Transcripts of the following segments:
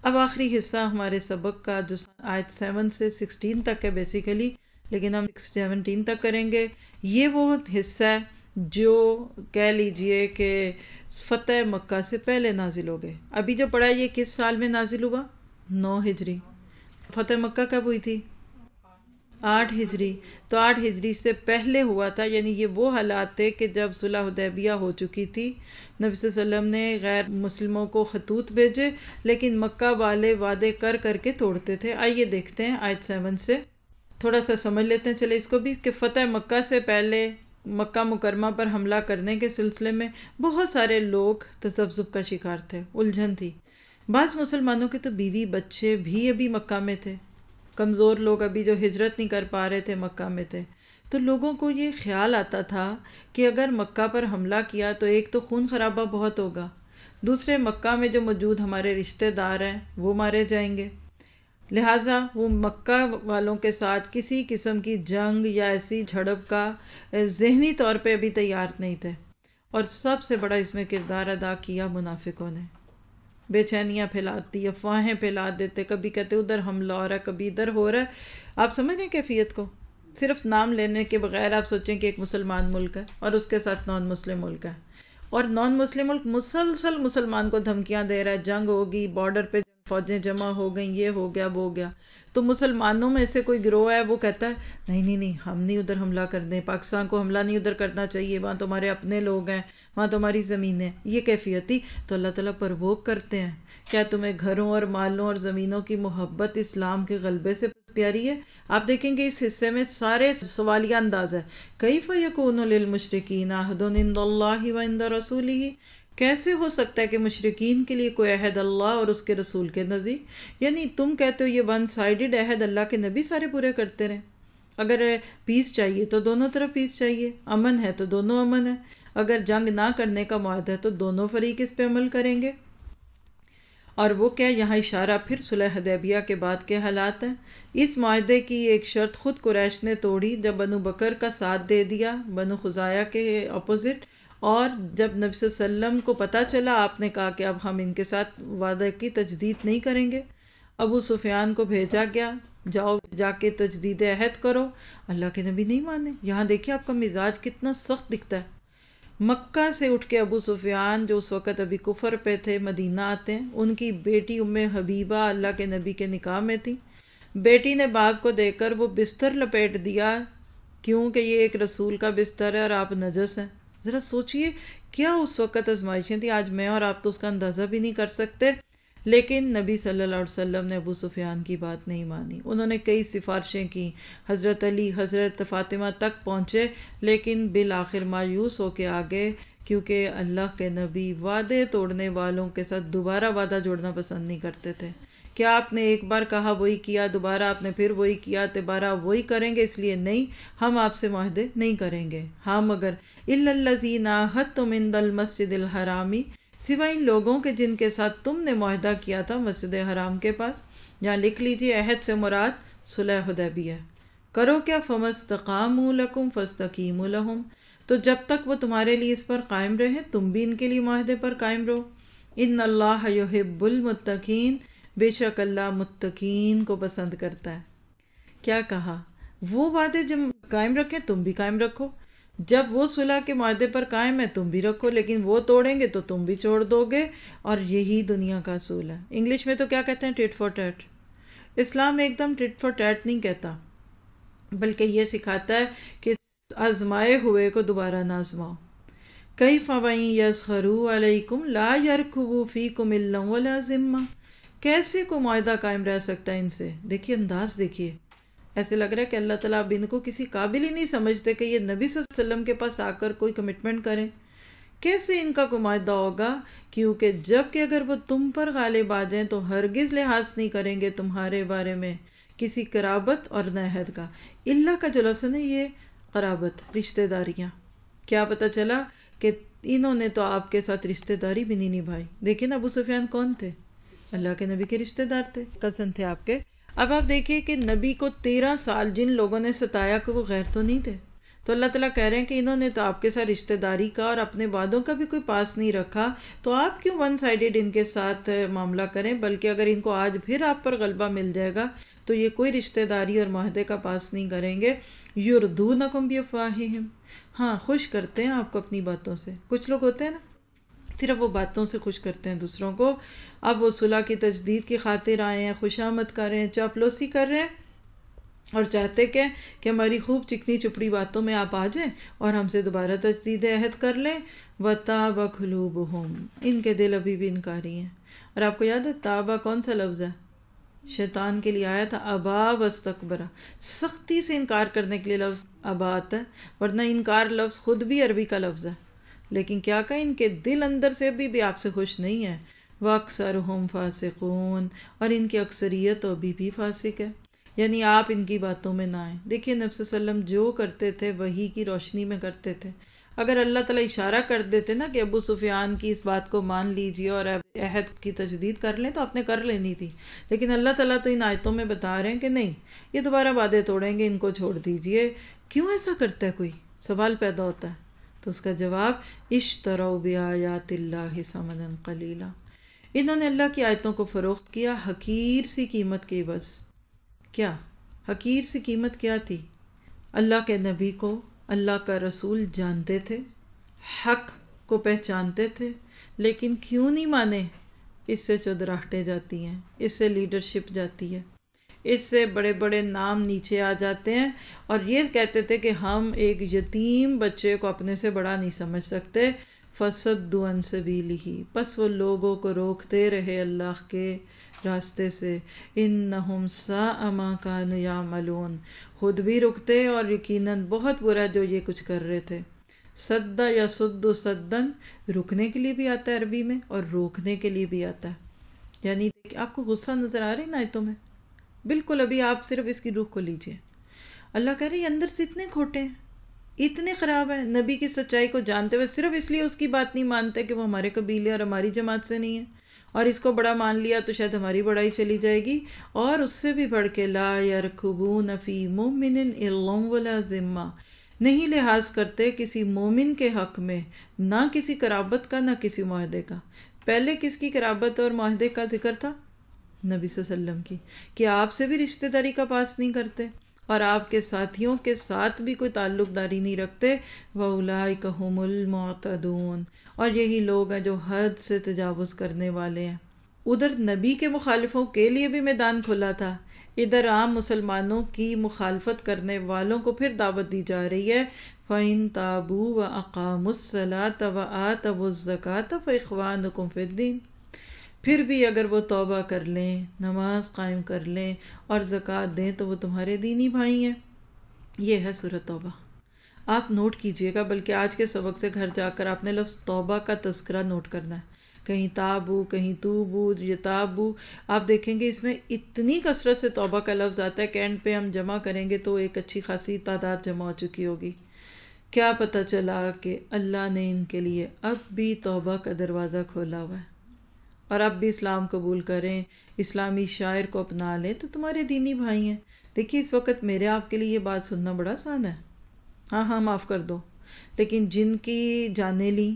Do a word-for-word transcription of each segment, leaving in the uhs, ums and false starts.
اب آخری حصہ ہمارے سبق کا جو آیت سیون سے سکسٹین تک ہے بیسیکلی، لیکن ہم سیونٹین تک کریں گے۔ یہ وہ حصہ ہے جو کہہ لیجئے کہ فتح مکہ سے پہلے نازل ہو گئے۔ ابھی جو پڑھا یہ کس سال میں نازل ہوا؟ نو ہجری۔ فتح مکہ کب ہوئی تھی؟ آٹھ ہجری۔ تو آٹھ ہجری سے پہلے ہوا تھا، یعنی یہ وہ حالات تھے کہ جب صلح حدیبیہ ہو چکی تھی، نبی صلی اللہ علیہ وسلم نے غیر مسلموں کو خطوط بھیجے، لیکن مکہ والے وعدے کر کر کے توڑتے تھے۔ آئیے دیکھتے ہیں آیت سیون سے تھوڑا سا سمجھ لیتے ہیں چلے اس کو بھی، کہ فتح مکہ سے پہلے مکہ مکرمہ پر حملہ کرنے کے سلسلے میں بہت سارے لوگ تذبذب کا شکار تھے، الجھن تھی۔ بعض مسلمانوں کے تو بیوی بچے بھی ابھی مکہ میں تھے، کمزور لوگ ابھی جو ہجرت نہیں کر پا رہے تھے مکہ میں تھے۔ تو لوگوں کو یہ خیال آتا تھا کہ اگر مکہ پر حملہ کیا تو ایک تو خون خرابہ بہت ہوگا، دوسرے مکہ میں جو موجود ہمارے رشتہ دار ہیں وہ مارے جائیں گے، لہٰذا وہ مکہ والوں کے ساتھ کسی قسم کی جنگ یا ایسی جھڑپ کا ذہنی طور پہ ابھی تیار نہیں تھے۔ اور سب سے بڑا اس میں کردار ادا کیا منافقوں نے، بے چینیاں پھیلاتی، افواہیں پھیلا دیتے، کبھی کہتے ادھر حملہ ہو رہا ہے، کبھی ادھر ہو رہا ہے۔ آپ سمجھ رہے ہیں کیفیت کو؟ صرف نام لینے کے بغیر آپ سوچیں کہ ایک مسلمان ملک ہے اور اس کے ساتھ نان مسلم ملک ہے، اور نان مسلم ملک مسلسل مسلمان کو دھمکیاں دے رہا ہے، جنگ ہوگی، بارڈر پہ فوجیں جمع ہو گئیں، یہ ہو گیا وہ ہو گیا۔ تو مسلمانوں میں سے کوئی گروہ ہے وہ کہتا ہے نہیں نہیں نہیں ہم نہیں ادھر حملہ کر دیں، پاکستان کو حملہ نہیں ادھر کرنا چاہیے، وہاں تو ہمارے اپنے لوگ ہیں، وہاں تو ہماری زمین ہے، یہ کیفیت تھی۔ تو اللہ تعالیٰ پرووک کرتے ہیں، کیا تمہیں گھروں اور مالوں اور زمینوں کی محبت اسلام کے غلبے سے پیاری ہے؟ آپ دیکھیں گے اس حصے میں سارے سوالیہ انداز ہے۔ کیف یکون للمشرکین عہد عند اللہ وعند رسولہ، کیسے ہو سکتا ہے کہ مشرکین کے لیے کوئی عہد اللہ اور اس کے رسول کے نزدیک؟ یعنی تم کہتے ہو یہ ون سائیڈڈ عہد اللہ کے نبی سارے پورے کرتے رہے، اگر پیس چاہیے تو دونوں طرف پیس چاہیے، امن ہے تو دونوں امن ہے، اگر جنگ نہ کرنے کا معاہدہ ہے تو دونوں فریق اس پہ عمل کریں گے۔ اور وہ کیا، یہاں اشارہ پھر صلح حدیبیہ کے بعد کے حالات ہیں۔ اس معاہدے کی ایک شرط خود قریش نے توڑی جب بنو بکر کا ساتھ دے دیا بنو خزاعہ کے اپوزٹ، اور جب نبی صلی اللہ علیہ وسلم کو پتہ چلا آپ نے کہا کہ اب ہم ان کے ساتھ وعدے کی تجدید نہیں کریں گے۔ ابو سفیان کو بھیجا گیا، جاؤ جا کے تجدید عہد کرو، اللہ کے نبی نہیں مانے۔ یہاں دیکھیں آپ کا مزاج کتنا سخت دکھتا ہے۔ مکہ سے اٹھ کے ابو سفیان جو اس وقت ابھی کفر پہ تھے مدینہ آتے ہیں، ان کی بیٹی ام حبیبہ اللہ کے نبی کے نکاح میں تھی۔ بیٹی نے باپ کو دیکھ کر وہ بستر لپیٹ دیا، کیونکہ یہ ایک رسول کا بستر ہے اور آپ نجس ہیں۔ ذرا سوچئے کیا اس وقت آزمائشیں تھیں، آج میں اور آپ تو اس کا اندازہ بھی نہیں کر سکتے۔ لیکن نبی صلی اللہ علیہ وسلم نے ابو سفیان کی بات نہیں مانی، انہوں نے کئی سفارشیں کی، حضرت علی حضرت فاطمہ تک پہنچے، لیکن بالآخر مایوس ہو کے آگے، کیونکہ اللہ کے نبی وعدے توڑنے والوں کے ساتھ دوبارہ وعدہ جوڑنا پسند نہیں کرتے تھے۔ کیا آپ نے ایک بار کہا وہی کیا، دوبارہ آپ نے پھر وہی کیا، دوبارہ وہی کریں گے، اس لیے نہیں، ہم آپ سے معاہدے نہیں کریں گے۔ ہاں مگر الا الذین عاہدتم عند المسجد الحرام، سوائے ان لوگوں کے جن کے ساتھ تم نے معاہدہ کیا تھا مسجد حرام کے پاس۔ یہاں لکھ لیجئے عہد سے مراد صلح حدیبیہ۔ کرو کیا، فمستقاموا لکم فاستقیموا لہم، تو جب تک وہ تمہارے لیے اس پر قائم رہے تم بھی ان کے لیے معاہدے پر قائم رہو۔ ان اللہ یحب المتقین، بے شک اللہ متقین کو پسند کرتا ہے۔ کیا کہا، وہ وعدے جب قائم رکھیں تم بھی قائم رکھو، جب وہ صلح کے معاہدے پر قائم ہے تم بھی رکھو، لیکن وہ توڑیں گے تو تم بھی چھوڑ دو گے، اور یہی دنیا کا اصول ہے۔ انگلش میں تو کیا کہتے ہیں، ٹٹ فار ٹیٹ۔ اسلام ایک دم ٹٹ فار ٹیٹ نہیں کہتا، بلکہ یہ سکھاتا ہے کہ آزمائے ہوئے کو دوبارہ نہ آزماؤ۔ کیف وَإِن یسخروا علیکم لا یرقبوا فیکم الا ولا ذمہ، کیسے کو معاہدہ قائم رہ سکتا ہے ان سے؟ دیکھیے انداز دیکھیے، ایسے لگ رہا ہے کہ اللہ تعالیٰ اب ان کو کسی قابل ہی نہیں سمجھتے کہ یہ نبی صلی اللہ علیہ وسلم کے پاس آ کر کوئی کمٹمنٹ کریں۔ کیسے ان کا کوئی معاہدہ ہوگا؟ کیونکہ جب کہ اگر وہ تم پر غالب آ جائیں تو ہرگز لحاظ نہیں کریں گے تمہارے بارے میں کسی قرابت اور نہ عہد کا۔ اللہ کا جو لفظ ہے نا، یہ قرابت، رشتہ داریاں، کیا پتہ چلا کہ انہوں نے تو آپ کے ساتھ رشتہ داری بھی نہیں نبھائی۔ دیکھیں نا ابو سفیان کون تھے؟ اللہ کے نبی کے رشتہ دار تھے، کزن تھے آپ کے۔ اب آپ دیکھیے کہ نبی کو تیرہ سال جن لوگوں نے ستایا کہ وہ غیر تو نہیں تھے، تو اللہ تعالیٰ کہہ رہے ہیں کہ انہوں نے تو آپ کے ساتھ رشتہ داری کا اور اپنے وعدوں کا بھی کوئی پاس نہیں رکھا، تو آپ کیوں ون سائیڈڈ ان کے ساتھ معاملہ کریں؟ بلکہ اگر ان کو آج پھر آپ پر غلبہ مل جائے گا تو یہ کوئی رشتہ داری اور معاہدے کا پاس نہیں کریں گے۔ یردونکم بافواہہم، ہاں خوش کرتے ہیں آپ کو اپنی باتوں سے۔ کچھ لوگ ہوتے ہیں نا صرف وہ باتوں سے خوش کرتے ہیں دوسروں کو، اب وہ صلح کی تجدید کی خاطر آئے ہیں، خوشامد کر رہے ہیں، چاپلوسی کر رہے ہیں اور چاہتے کہ کہ ہماری خوب چکنی چپڑی باتوں میں آپ آ جائیں اور ہم سے دوبارہ تجدید عہد کر لیں۔ وَتَابَ قُلُوبُهُمْ، ان کے دل ابھی بھی انکاری ہیں۔ اور آپ کو یاد ہے تابہ کون سا لفظ ہے؟ شیطان کے لیے آیا تھا ابا واستکبرا، سختی سے انکار کرنے کے لیے لفظ ابا آتا ہے، ورنہ انکار لفظ خود بھی عربی کا لفظ ہے، لیکن کیا کہا ان کے دل اندر سے ابھی بھی آپ سے خوش نہیں ہے۔ وَأَكْثَرُهُمْ فَاسِقُونَ، اور ان کی اکثریت ابھی بھی فاسق ہے، یعنی آپ ان کی باتوں میں نہ آئیں۔ دیکھیے نبی صلی اللہ علیہ وسلم جو کرتے تھے وحی کی روشنی میں کرتے تھے۔ اگر اللہ تعالیٰ اشارہ کر دیتے نا کہ ابو سفیان کی اس بات کو مان لیجئے اور عہد کی تجدید کر لیں تو آپ نے کر لینی تھی، لیکن اللہ تعالیٰ تو ان آیتوں میں بتا رہے ہیں کہ نہیں، یہ دوبارہ وعدے توڑیں گے، ان کو چھوڑ دیجئے۔ کیوں ایسا کرتا ہے کوئی؟ سوال پیدا ہوتا ہے، تو اس کا جواب اشتروا بآیات اللہ ثمنا قلیلا، انہوں نے اللہ کی آیتوں کو فروخت کیا حقیر سی قیمت کے عوض۔ کیا حقیر سی قیمت کیا تھی؟ اللہ کے نبی کو اللہ کا رسول جانتے تھے، حق کو پہچانتے تھے، لیکن کیوں نہیں مانے؟ اس سے چودراہٹیں جاتی ہیں، اس سے لیڈرشپ جاتی ہے، اس سے بڑے بڑے نام نیچے آ جاتے ہیں، اور یہ کہتے تھے کہ ہم ایک یتیم بچے کو اپنے سے بڑا نہیں سمجھ سکتے۔ فَصَدُّوا عَن سَبِيلِهِ، پس وہ لوگوں کو روکتے رہے اللہ کے راستے سے۔ اِنَّهُمْ سَاءَ مَا كَانُوا يَعْمَلُونَ، خود بھی رکتے اور یقیناً بہت برا جو یہ کچھ کر رہے تھے۔ سد یا سد سدن، رکنے کے لیے بھی آتا ہے عربی میں اور روکنے کے لیے بھی آتا ہے، یعنی آپ کو غصہ نظر آ رہی نا آیتوں میں؟ بالکل، ابھی آپ صرف اس کی روح کو لیجئے۔ اللہ کہہ رہے ہیں اندر سے اتنے کھوٹے ہیں، اتنے خراب ہیں، نبی کی سچائی کو جانتے ہوئے صرف اس لیے اس کی بات نہیں مانتے کہ وہ ہمارے قبیلے اور ہماری جماعت سے نہیں ہے، اور اس کو بڑا مان لیا تو شاید ہماری بڑائی چلی جائے گی، اور اس سے بھی بڑھ کے لا یرکبون فی مؤمن الا ولا ذمہ، نہیں لحاظ کرتے کسی مومن کے حق میں، نہ کسی قرابت کا نہ کسی معاہدے کا۔ پہلے کس کی قرابت اور معاہدے کا ذکر تھا؟ نبی صلی اللہ علیہ وسلم کی، کہ آپ سے بھی رشتہ داری کا پاس نہیں کرتے اور آپ کے ساتھیوں کے ساتھ بھی کوئی تعلق داری نہیں رکھتے۔ وَأُولَٰئِكَ هُمُ الْمُعْتَدُونَ، اور یہی لوگ ہیں جو حد سے تجاوز کرنے والے ہیں۔ ادھر نبی کے مخالفوں کے لیے بھی میدان کھلا تھا، ادھر عام مسلمانوں کی مخالفت کرنے والوں کو پھر دعوت دی جا رہی ہے۔ فَإِن تَابُوا وَأَقَامُوا الصَّلَاةَ وَآتَوُا الزَّكَاةَ فَإِخْوَانُكُمْ فِي الدِّينِ، پھر بھی اگر وہ توبہ کر لیں، نماز قائم کر لیں اور زکوٰۃ دیں تو وہ تمہارے دینی بھائی ہیں۔ یہ ہے سورۃ توبہ، آپ نوٹ کیجئے گا، بلکہ آج کے سبق سے گھر جا کر آپ نے لفظ توبہ کا تذکرہ نوٹ کرنا ہے، کہیں تابو، کہیں توبو، یتابو، آپ دیکھیں گے اس میں اتنی کثرت سے توبہ کا لفظ آتا ہے کہ اینڈ پہ ہم جمع کریں گے تو ایک اچھی خاصی تعداد جمع ہو چکی ہوگی۔ کیا پتہ چلا کہ اللہ نے ان کے لیے اب بھی توبہ کا دروازہ کھولا ہوا ہے، اور اب بھی اسلام قبول کریں، اسلامی شاعر کو اپنا لیں تو تمہارے دینی بھائی ہیں۔ دیکھیے اس وقت میرے آپ کے لیے یہ بات سننا بڑا آسان ہے، ہاں ہاں معاف کر دو، لیکن جن کی جانیں لی،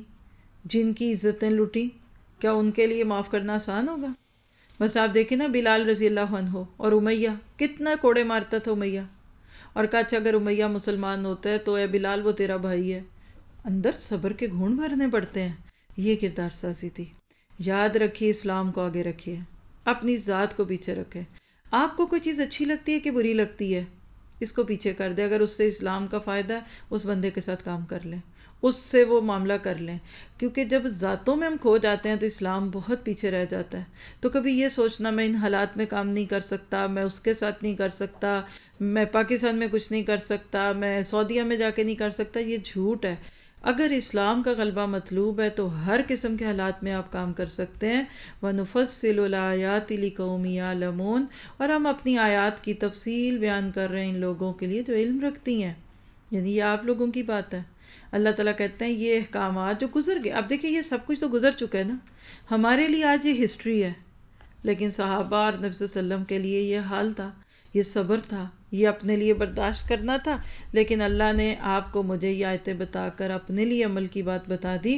جن کی عزتیں لوٹی، کیا ان کے لیے معاف کرنا آسان ہوگا؟ بس آپ دیکھیں نا بلال رضی اللہ عنہ اور امیہ، کتنا کوڑے مارتا تھا امیہ، اور کہا اچھا اگر امیہ مسلمان ہوتا ہے تو اے بلال وہ تیرا بھائی ہے، اندر صبر کے گھون بھرنے پڑتے ہیں۔ یہ کردار سازی تھی۔ یاد رکھیے اسلام کو آگے رکھیے، اپنی ذات کو پیچھے رکھے۔ آپ کو کوئی چیز اچھی لگتی ہے کہ بری لگتی ہے، اس کو پیچھے کر دے، اگر اس سے اسلام کا فائدہ ہے اس بندے کے ساتھ کام کر لیں، اس سے وہ معاملہ کر لیں، کیونکہ جب ذاتوں میں ہم کھو جاتے ہیں تو اسلام بہت پیچھے رہ جاتا ہے۔ تو کبھی یہ سوچنا میں ان حالات میں کام نہیں کر سکتا، میں اس کے ساتھ نہیں کر سکتا، میں پاکستان میں کچھ نہیں کر سکتا، میں سعودیہ میں جا کے نہیں کر سکتا، یہ جھوٹ ہے۔ اگر اسلام کا غلبہ مطلوب ہے تو ہر قسم کے حالات میں آپ کام کر سکتے ہیں۔ وَنُفَصِّلُ الْآيَاتِ لِقَوْمٍ يَعْلَمُونَ، اور ہم اپنی آیات کی تفصیل بیان کر رہے ہیں ان لوگوں کے لیے جو علم رکھتی ہیں، یعنی یہ آپ لوگوں کی بات ہے۔ اللہ تعالیٰ کہتے ہیں یہ احکامات جو گزر گئے، اب دیکھیں یہ سب کچھ تو گزر چکا ہے نا، ہمارے لیے آج یہ ہسٹری ہے، لیکن صحابہ اور نبی صلی اللہ علیہ وسلم کے لیے یہ حال تھا یہ صبر تھا، یہ اپنے لیے برداشت کرنا تھا، لیکن اللہ نے آپ کو مجھے یہ آیتیں بتا کر اپنے لیے عمل کی بات بتا دی۔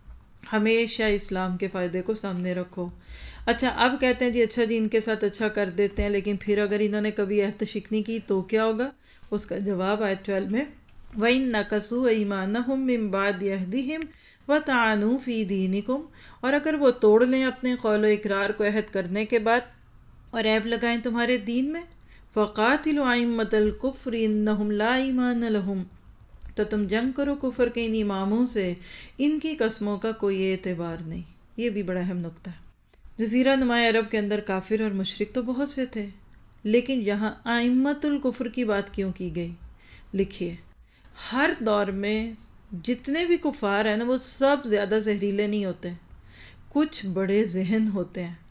ہمیشہ اسلام کے فائدے کو سامنے رکھو۔ اچھا اب کہتے ہیں جی اچھا جی ان کے ساتھ اچھا کر دیتے ہیں، لیکن پھر اگر انہوں نے کبھی عہد شکنی کی تو کیا ہوگا؟ اس کا جواب آیت بارہ میں وَإِن نَكَثُوا أَيْمَانَهُم مِّن بَعْدِ عَهْدِهِمْ وَطَعَنُوا فِي دِينِكُمْ، اور اگر وہ توڑ لیں اپنے قول و اقرار کو عہد کرنے کے بعد اور عیب لگائیں تمہارے دین میں، فَقَاتِلُوا أَئِمَّةَ الْكُفْرِ إِنَّهُمْ لَا إِيمَانَ لَهُمْ، تو تم جنگ کرو کفر کے ان اماموں سے، ان کی قسموں کا کوئی اعتبار نہیں۔ یہ بھی بڑا اہم نقطہ ہے۔ جزیرہ نمایا عرب کے اندر کافر اور مشرک تو بہت سے تھے، لیکن یہاں ائمۃ الکفر کی بات کیوں کی گئی؟ لکھیے ہر دور میں جتنے بھی کفار ہیں نا وہ سب زیادہ زہریلے نہیں ہوتے، کچھ بڑے ذہن ہوتے ہیں۔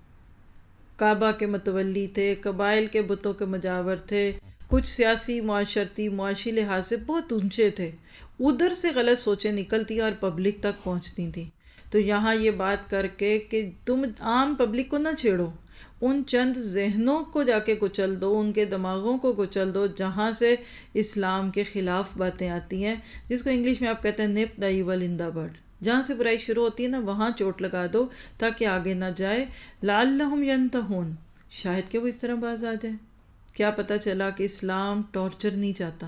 کعبہ کے متولی تھے، قبائل کے بتوں کے مجاور تھے، کچھ سیاسی معاشرتی معاشی لحاظ سے بہت اونچے تھے، ادھر سے غلط سوچیں نکلتی اور پبلک تک پہنچتی تھیں۔ تو یہاں یہ بات کر کے کہ تم عام پبلک کو نہ چھیڑو، ان چند ذہنوں کو جا کے کچل دو، ان کے دماغوں کو کچل دو جہاں سے اسلام کے خلاف باتیں آتی ہیں، جس کو انگلش میں آپ کہتے ہیں نپ دا ایول ان دا بڈ، جہاں سے برائی شروع ہوتی ہے نا وہاں چوٹ لگا دو تاکہ آگے نہ جائے۔ لعلہم ینتہون، شاید کہ وہ اس طرح باز آ جائیں۔ کیا پتہ چلا کہ اسلام ٹارچر نہیں چاہتا،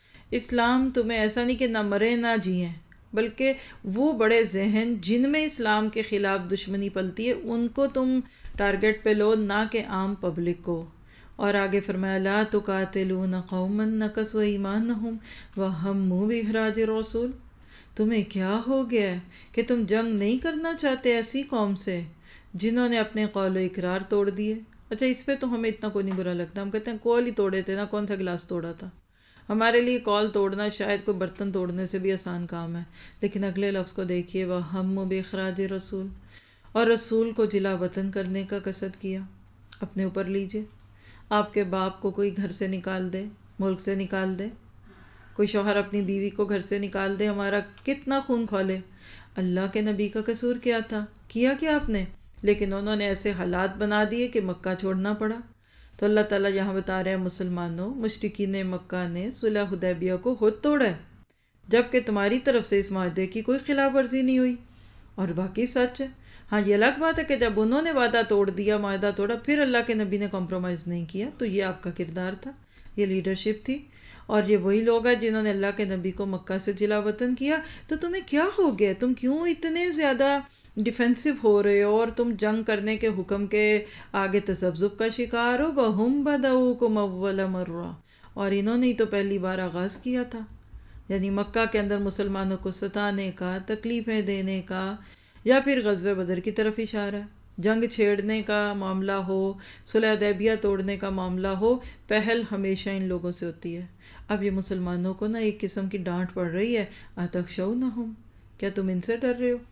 اسلام تمہیں ایسا نہیں کہ نہ مرے نہ جئیں، بلکہ وہ بڑے ذہن جن میں اسلام کے خلاف دشمنی پلتی ہے ان کو تم ٹارگٹ پہ لو، نہ کہ عام پبلک کو۔ اور آگے فرمایا لا تقاتلون قوما نکثوا ایمانہم وہموا باخراج الرسول، تمہیں کیا ہو گیا ہے کہ تم جنگ نہیں کرنا چاہتے ایسی قوم سے جنہوں نے اپنے قول و اقرار توڑ دیے۔ اچھا اس پہ تو ہمیں اتنا کوئی نہیں برا لگتا، ہم کہتے ہیں قول ہی توڑے تھے نا، کون سا گلاس توڑا تھا۔ ہمارے لیے قول توڑنا شاید کوئی برتن توڑنے سے بھی آسان کام ہے، لیکن اگلے لفظ کو دیکھیے وَهَمُّوا بِإِخْرَاجِ الرَّسُولِ، اور رسول کو جلا وطن کرنے کا قصد کیا۔ اپنے اوپر لیجئے، آپ کے باپ کو کوئی گھر سے نکال دے، ملک سے نکال دے، کوئی شوہر اپنی بیوی کو گھر سے نکال دے، ہمارا کتنا خون کھولے۔ اللہ کے نبی کا قصور کیا تھا؟ کیا کیا آپ نے؟ لیکن انہوں نے ایسے حالات بنا دیے کہ مکہ چھوڑنا پڑا۔ تو اللہ تعالیٰ یہاں بتا رہے ہیں مسلمانوں، مشرکین مکہ نے صلح حدیبیہ کو خود توڑا ہے، جبکہ تمہاری طرف سے اس معاہدے کی کوئی خلاف ورزی نہیں ہوئی، اور باقی سچ ہے۔ ہاں یہ الگ بات ہے کہ جب انہوں نے وعدہ توڑ دیا، معاہدہ توڑا، پھر اللہ کے نبی نے کمپرومائز نہیں کیا، تو یہ آپ کا کردار تھا، یہ لیڈرشپ تھی۔ اور یہ وہی لوگ ہیں جنہوں نے اللہ کے نبی کو مکہ سے جلا وطن کیا۔ تو تمہیں کیا ہو گیا؟ تم کیوں اتنے زیادہ ڈیفینسو ہو رہے ہو اور تم جنگ کرنے کے حکم کے آگے تذبذب کا شکار ہو؟ وَهُمْ بَدَؤُوكُمْ أَوَّلَ مَرَّةٍ، اور انہوں نے ہی تو پہلی بار آغاز کیا تھا، یعنی مکہ کے اندر مسلمانوں کو ستانے کا، تکلیفیں دینے کا، یا پھر غزوہ بدر کی طرف اشارہ ہے۔ جنگ چھیڑنے کا معاملہ ہو، صلح حدیبیہ توڑنے کا معاملہ ہو، پہل ہمیشہ ان لوگوں سے ہوتی ہے۔ اب یہ مسلمانوں کو نا ایک قسم کی ڈانٹ پڑ رہی ہے، أَتَخْشَوْنَهُمْ، کیا تم ان سے ڈر رہے ہو؟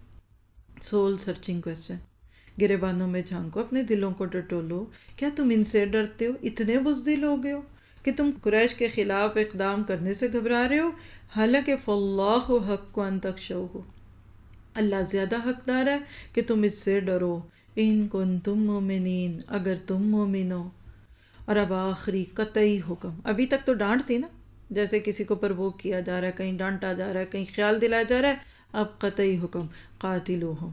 سول سرچنگ کوسچن، گریبانوں میں جھانکو، اپنے دلوں کو ٹٹولو، کیا تم ان سے ڈرتے ہو؟ اتنے بزدل ہو گئے ہو کہ تم قریش کے خلاف اقدام کرنے سے گھبرا رہے ہو؟ حالانکہ فَاللَّهُ حَقُّ أَن تَخْشَوْهُ، اللہ زیادہ حقدار ہے کہ تم اس سے ڈرو، ان کنتم مومنین، اگر تم مومن ہو۔ اور اب آخری قطعی حکم، ابھی تک تو ڈانٹ تھی نا، جیسے کسی کو پرووک کیا جا رہا ہے، کہیں ڈانٹا جا رہا ہے، کہیں خیال دلایا جا رہا ہے، اب قطعی حکم قاتلوہم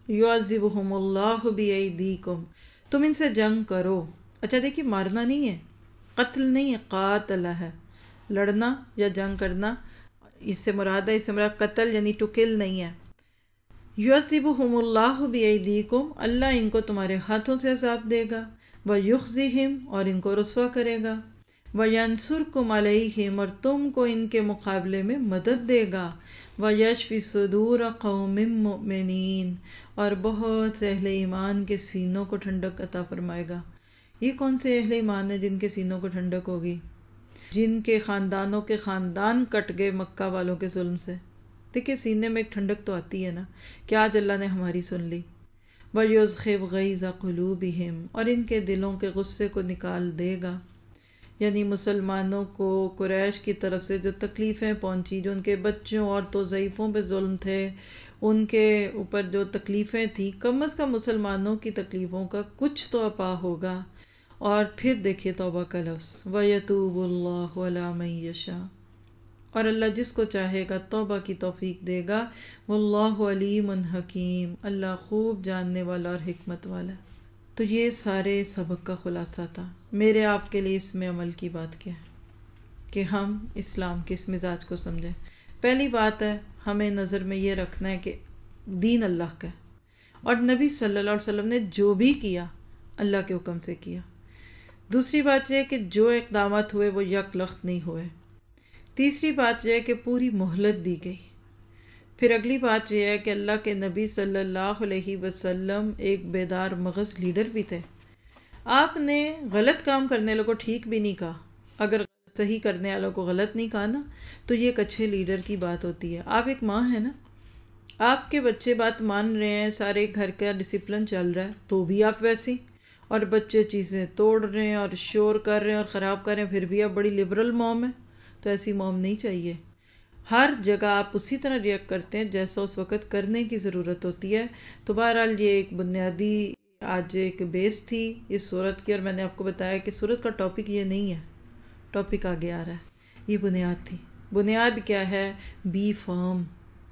یعذبہم اللہ بایدیکم، تم ان سے جنگ کرو۔ اچھا دیکھیے مارنا نہیں ہے، قتل نہیں ہے، قاتل ہے، لڑنا یا جنگ کرنا، اس سے مراد ہے، اس سے مراد قتل یعنی ٹو کل نہیں ہے۔ یعذبہم اللہ بایدیکم، اللہ ان کو تمہارے ہاتھوں سے عذاب دے گا، ویخزیہم، اور ان کو رسوا کرے گا، وینصرکم علیہم، اور تم کو ان کے مقابلے میں مدد دے گا، ویشفی صدور قوم مؤمنین، اور بہت سے اہل ایمان کے سینوں کو ٹھنڈک عطا فرمائے گا۔ یہ کون سے اہل ایمان ہیں جن کے سینوں کو ٹھنڈک ہوگی؟ جن کے خاندانوں کے خاندان کٹ گئے مکہ والوں کے ظلم سے۔ دیکھیں سینے میں ایک ٹھنڈک تو آتی ہے نا کہ آج اللہ نے ہماری سن لی۔ وَيُذْهِبْ غَيْظَ قُلُوبِهِمْ، اور ان کے دلوں کے غصے کو نکال دے گا، یعنی مسلمانوں کو قریش کی طرف سے جو تکلیفیں پہنچی، جو ان کے بچوں عورتوں ضعیفوں پہ ظلم تھے، ان کے اوپر جو تکلیفیں تھیں، کم از کم مسلمانوں کی تکلیفوں کا کچھ تو اپا ہوگا، اور پھر دیکھیے توبہ کا لفظ وَيَتُوبُ اللَّهُ عَلَى مَن يَشَاءُ، اور اللہ جس کو چاہے گا توبہ کی توفیق دے گا. واللہ علیم حکیم، اللہ خوب جاننے والا اور حکمت والا. تو یہ سارے سبق کا خلاصہ تھا. میرے آپ کے لیے اس میں عمل کی بات کیا ہے کہ ہم اسلام کے اس مزاج کو سمجھیں. پہلی بات ہے ہمیں نظر میں یہ رکھنا ہے کہ دین اللہ کا ہے، اور نبی صلی اللہ علیہ وسلم نے جو بھی کیا اللہ کے حکم سے کیا. دوسری بات یہ ہے کہ جو اقدامات ہوئے وہ یک لخت نہیں ہوئے. تیسری بات یہ ہے کہ پوری مہلت دی گئی. پھر اگلی بات یہ ہے کہ اللہ کے نبی صلی اللہ علیہ وسلم ایک بیدار مغز لیڈر بھی تھے. آپ نے غلط کام کرنے والوں کو ٹھیک بھی نہیں کہا، اگر صحیح کرنے والوں کو غلط نہیں کہا نا تو یہ ایک اچھے لیڈر کی بات ہوتی ہے. آپ ایک ماں ہیں نا، آپ کے بچے بات مان رہے ہیں، سارے گھر کا ڈسپلن چل رہا ہے، تو بھی آپ ویسی، اور بچے چیزیں توڑ رہے ہیں اور شور کر رہے ہیں اور خراب کر رہے ہیں، پھر بھی آپ بڑی لبرل موم ہیں. تو ایسی موم نہیں چاہیے. ہر جگہ آپ اسی طرح ریئیکٹ کرتے ہیں جیسا اس وقت کرنے کی ضرورت ہوتی ہے. تو بہرحال یہ ایک بنیادی آج ایک بیس تھی اس صورت کی، اور میں نے آپ کو بتایا کہ صورت کا ٹاپک یہ نہیں ہے، ٹاپک آگے آ رہا ہے. یہ بنیاد تھی. بنیاد کیا ہے؟ بی فرم.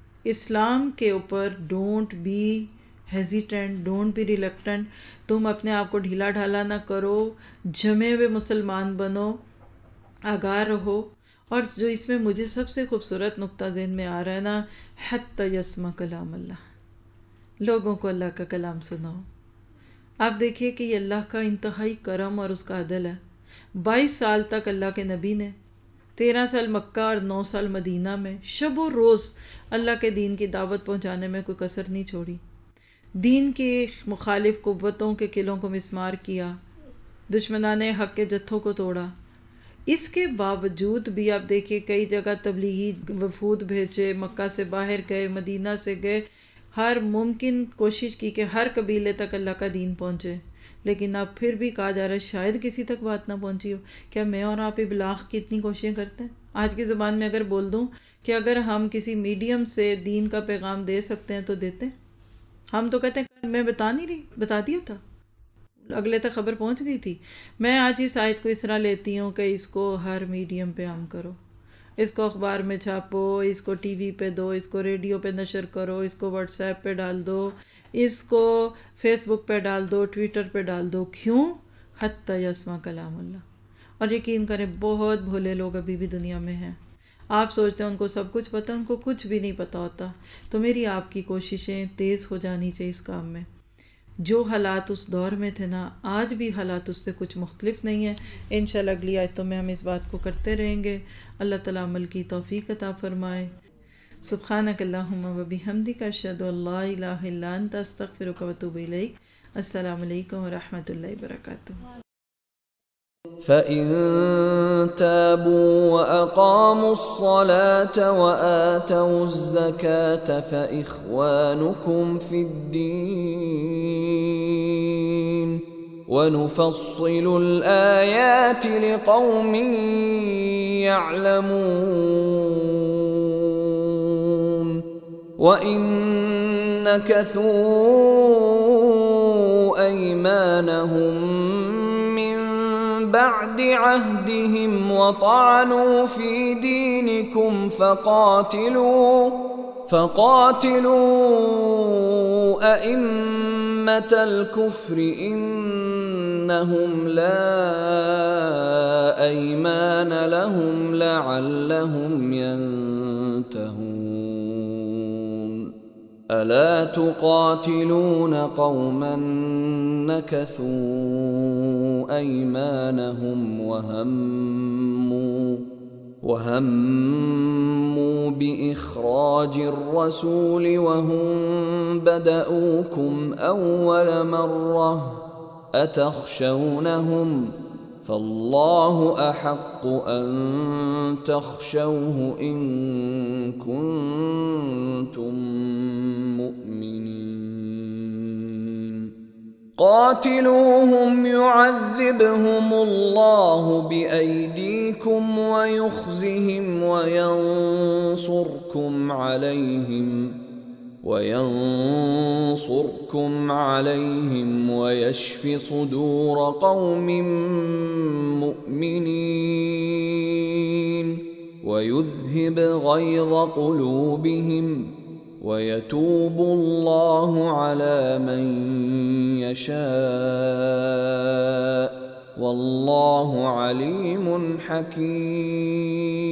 اسلام کے اوپر don't be hesitant, don't be reluctant. تم اپنے آپ کو ڈھیلا ڈھالا نہ کرو، جمے ہوئے مسلمان بنو، آگاہ رہو. اور جو اس میں مجھے سب سے خوبصورت نقطہ ذہن میں آ رہا ہے نا، حتی یسمع کلام اللہ، لوگوں کو اللہ کا کلام سناؤ. آپ دیکھیے کہ یہ اللہ کا انتہائی کرم اور اس کا عدل ہے. بائیس سال تک اللہ کے نبی نے، تیرہ سال مکہ اور نو سال مدینہ میں شب و روز اللہ کے دین کی دعوت پہنچانے میں کوئی کسر نہیں چھوڑی. دین کی مخالف قوتوں کے قلعوں کو مسمار کیا، دشمنان حق کے جتھوں کو توڑا. اس کے باوجود بھی آپ دیکھیے کئی جگہ تبلیغی وفود بھیجے، مکہ سے باہر گئے، مدینہ سے گئے، ہر ممکن کوشش کی کہ ہر قبیلے تک اللہ کا دین پہنچے. لیکن اب پھر بھی کہا جا رہا ہے شاید کسی تک بات نہ پہنچی ہو. کیا میں اور آپ ابلاغ کی اتنی کوششیں کرتے ہیں؟ آج کی زبان میں اگر بول دوں کہ اگر ہم کسی میڈیم سے دین کا پیغام دے سکتے ہیں تو دیتے ہیں. ہم تو کہتے ہیں میں بتا نہیں رہی، بتا دیا تھا، اگلے تک خبر پہنچ گئی تھی. میں آج اس آیت کو اس طرح لیتی ہوں کہ اس کو ہر میڈیم پہ عام کرو، اس کو اخبار میں چھاپو، اس کو ٹی وی پہ دو، اس کو ریڈیو پہ نشر کرو، اس کو واٹس ایپ پہ ڈال دو، اس کو فیس بک پہ ڈال دو، ٹویٹر پہ ڈال دو. کیوں؟ حتی یسمع کلام اللہ. اور یقین کریں بہت بھولے لوگ ابھی بھی دنیا میں ہیں. آپ سوچتے ہیں ان کو سب کچھ پتہ، ان کو کچھ بھی نہیں پتہ ہوتا. تو میری آپ کی کوششیں تیز ہو جانی چاہیے اس کام میں. جو حالات اس دور میں تھے نا، آج بھی حالات اس سے کچھ مختلف نہیں ہیں. انشاءاللہ اگلی آیتوں میں ہم اس بات کو کرتے رہیں گے. اللہ تعالیٰ عمل کی توفیق عطا فرمائے. سبحانک اللہم و بحمدک، اشہد ان لا الہ الا انت، استغفرک و اتوب الیک. السلام علیکم و رحمۃ اللہ وبرکاتہ. فَإِن تَابُوا وَأَقَامُوا الصَّلَاةَ وَآتَوُا الزَّكَاةَ فَإِخْوَانُكُمْ فِي الدِّينِ وَنُفَصِّلُ الْآيَاتِ لِقَوْمٍ يَعْلَمُونَ. وَإِن نَكَثُوا أَيْمَانَهُم بعد عهدهم وطعنوا في دينكم فقاتلوا فقاتلوا أئمة الكفر إنهم لا أيمان لهم لعلهم ينتهون. ألا تقاتلون قوما نكثوا أيمانهم وهموا وهموا بإخراج الرسول وهم بدؤوكم أول مرة أتخشونهم فالله أحق أن تخشوه إن كنتم مؤمنين. قاتلوهم يعذبهم الله بأيديكم ويخزهم وينصركم عليهم وينصركم عليهم ويشف صدور قوم مؤمنين ويذهب غيظ قلوبهم ويتوب الله على من يشاء والله عليم حكيم.